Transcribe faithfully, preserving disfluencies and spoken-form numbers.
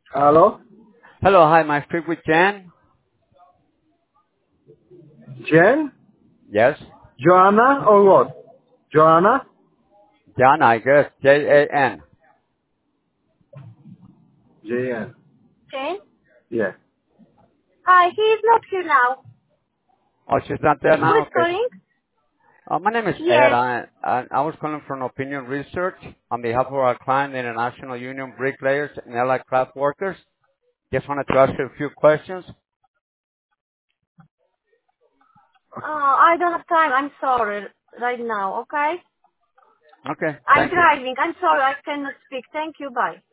Hello? Hello, hi, may I speak with Jan? Jen? Yes. Joanna or what? Joanna? Jan, I guess. J A N. J N. Jane? Yeah. Hi, he is not here now. Oh, she's not there Who now? is Okay. calling? Uh, my name is Ed. Yes. I, I, I was calling from Opinion Research on behalf of our client, the International Union Bricklayers and Allied Craft Workers. Just wanted to ask you a few questions. Oh, I don't have time. I'm sorry right now, okay? Okay, I'm thank you. driving. I'm sorry. I cannot speak. Thank you. Bye.